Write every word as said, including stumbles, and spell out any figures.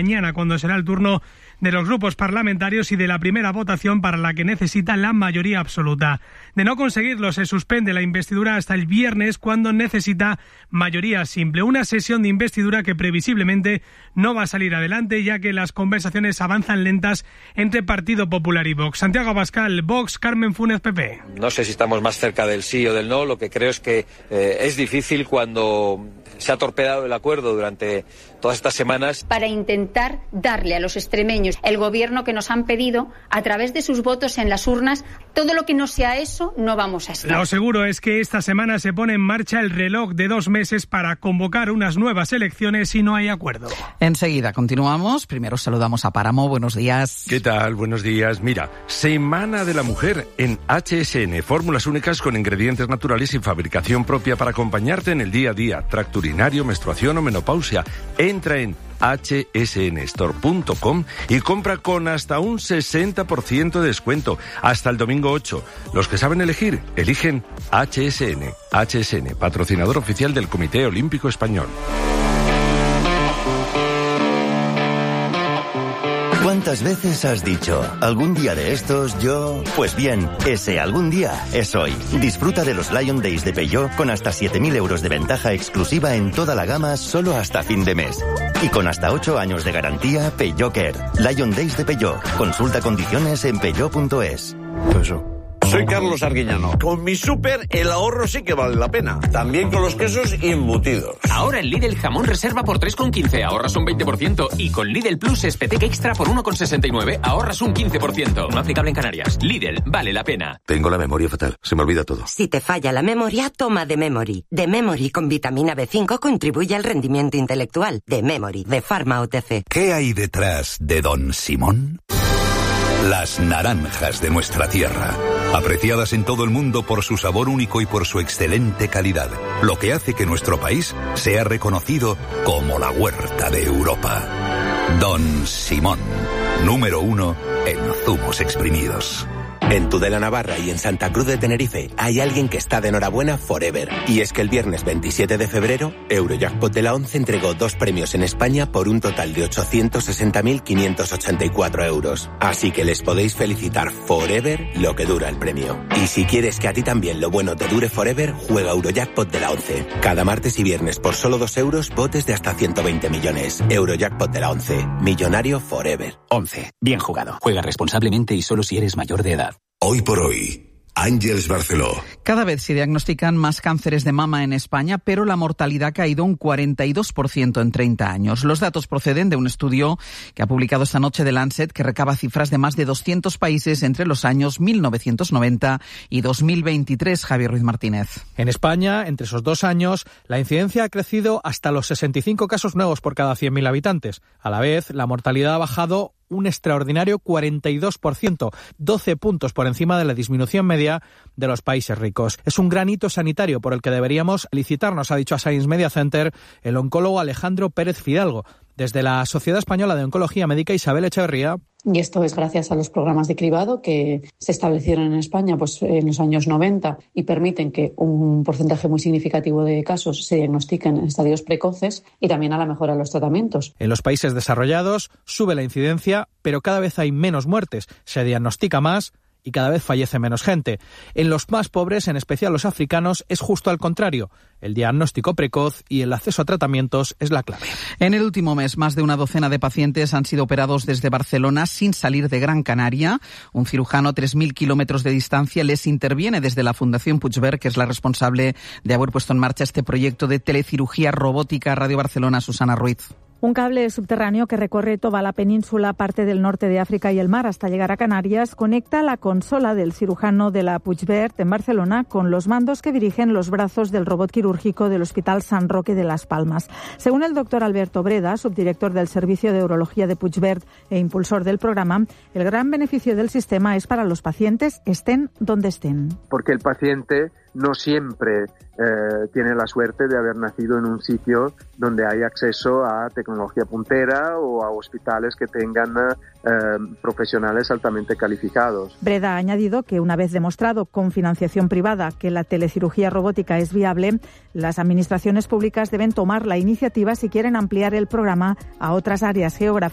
mañana, cuando será el turno de los grupos parlamentarios y de la primera votación para la que necesita la mayoría absoluta. De no conseguirlo, se suspende la investidura hasta el viernes, cuando necesita mayoría simple. Una sesión de investidura que previsiblemente no va a salir adelante, ya que las conversaciones avanzan lentas entre Partido Popular y Vox. Santiago Abascal, Vox, Carmen Funes, P P. No sé si estamos más cerca del sí o del no. Lo que creo es que eh, es difícil cuando se ha torpedado el acuerdo durante todas estas semanas. Para intentar darle a los extremeños el gobierno que nos han pedido a través de sus votos en las urnas, todo lo que no sea eso, no vamos a estar. Lo seguro es que esta semana se pone en marcha el reloj de dos meses para convocar unas nuevas elecciones si no hay acuerdo. Enseguida continuamos. Primero saludamos a Páramo. Buenos días. ¿Qué tal? Buenos días. Mira, Semana de la Mujer en H S N. Fórmulas únicas con ingredientes naturales y fabricación propia para acompañarte en el día a día. Tracto urinario, menstruación o menopausia. Entra en hache ese ene store punto com y compra con hasta un sesenta por ciento de descuento hasta el domingo ocho. Los que saben elegir, eligen H S N. H S N, patrocinador oficial del Comité Olímpico Español. ¿Cuántas veces has dicho, algún día de estos yo...? Pues bien, ese algún día es hoy. Disfruta de los Lion Days de Peugeot con hasta siete mil euros de ventaja exclusiva en toda la gama solo hasta fin de mes. Y con hasta ocho años de garantía Peugeot Care. Lion Days de Peugeot. Consulta condiciones en peugeot punto es. Eso. Soy Carlos Arguiñano. Con mi súper el ahorro sí que vale la pena. También con los quesos y embutidos. Ahora en Lidl jamón reserva por tres con quince, ahorras un veinte por ciento. Y con Lidl Plus Espetec Extra por uno con sesenta y nueve, ahorras un quince por ciento. No aplicable en Canarias. Lidl, vale la pena. Tengo la memoria fatal, se me olvida todo. Si te falla la memoria, toma The Memory. The Memory con vitamina B cinco contribuye al rendimiento intelectual. The Memory, de Pharma O T C. ¿Qué hay detrás de Don Simón? Las naranjas de nuestra tierra, apreciadas en todo el mundo por su sabor único y por su excelente calidad, lo que hace que nuestro país sea reconocido como la huerta de Europa. Don Simón, número uno en zumos exprimidos. En Tudela Navarra y en Santa Cruz de Tenerife hay alguien que está de enhorabuena forever. Y es que el viernes veintisiete de febrero, Eurojackpot de la ONCE entregó dos premios en España por un total de ochocientos sesenta mil quinientos ochenta y cuatro euros. Así que les podéis felicitar forever lo que dura el premio. Y si quieres que a ti también lo bueno te dure forever, juega Eurojackpot de la ONCE. Cada martes y viernes por solo dos euros, botes de hasta ciento veinte millones. Eurojackpot de la ONCE. Millonario forever. ONCE. Bien jugado. Juega responsablemente y solo si eres mayor de edad. Hoy por hoy, Ángeles Barceló. Cada vez se diagnostican más cánceres de mama en España, pero la mortalidad ha caído un cuarenta y dos por ciento en treinta años. Los datos proceden de un estudio que ha publicado esta noche The Lancet, que recaba cifras de más de doscientos países entre los años mil novecientos noventa y dos mil veintitrés. Javier Ruiz Martínez. En España, entre esos dos años, la incidencia ha crecido hasta los sesenta y cinco casos nuevos por cada cien mil habitantes. A la vez, la mortalidad ha bajado un extraordinario cuarenta y dos por ciento, doce puntos por encima de la disminución media de los países ricos. Es un gran hito sanitario por el que deberíamos felicitarnos, ha dicho a Science Media Center el oncólogo Alejandro Pérez Fidalgo. Desde la Sociedad Española de Oncología Médica, Isabel Echeverría. Y esto es gracias a los programas de cribado que se establecieron en España pues, en los años noventa y permiten que un porcentaje muy significativo de casos se diagnostiquen en estadios precoces y también a la mejora de los tratamientos. En los países desarrollados sube la incidencia, pero cada vez hay menos muertes, se diagnostica más y cada vez fallece menos gente. En los más pobres, en especial los africanos, es justo al contrario. El diagnóstico precoz y el acceso a tratamientos es la clave. En el último mes, más de una docena de pacientes han sido operados desde Barcelona sin salir de Gran Canaria. Un cirujano a tres mil kilómetros de distancia les interviene desde la Fundación Puigverd, que es la responsable de haber puesto en marcha este proyecto de telecirugía robótica. Radio Barcelona, Susana Ruiz. Un cable subterráneo que recorre toda la península, parte del norte de África y el mar hasta llegar a Canarias, conecta la consola del cirujano de la Puigverd en Barcelona con los mandos que dirigen los brazos del robot quirúrgico del Hospital San Roque de Las Palmas. Según el doctor Alberto Breda, subdirector del Servicio de Urología de Puigverd e impulsor del programa, el gran beneficio del sistema es para los pacientes, estén donde estén. Porque el paciente no siempre eh, tiene la suerte de haber nacido en un sitio donde hay acceso a tecnología puntera o a hospitales que tengan eh, profesionales altamente calificados. Breda ha añadido que una vez demostrado con financiación privada que la telecirugía robótica es viable, las administraciones públicas deben tomar la iniciativa si quieren ampliar el programa a otras áreas geográficas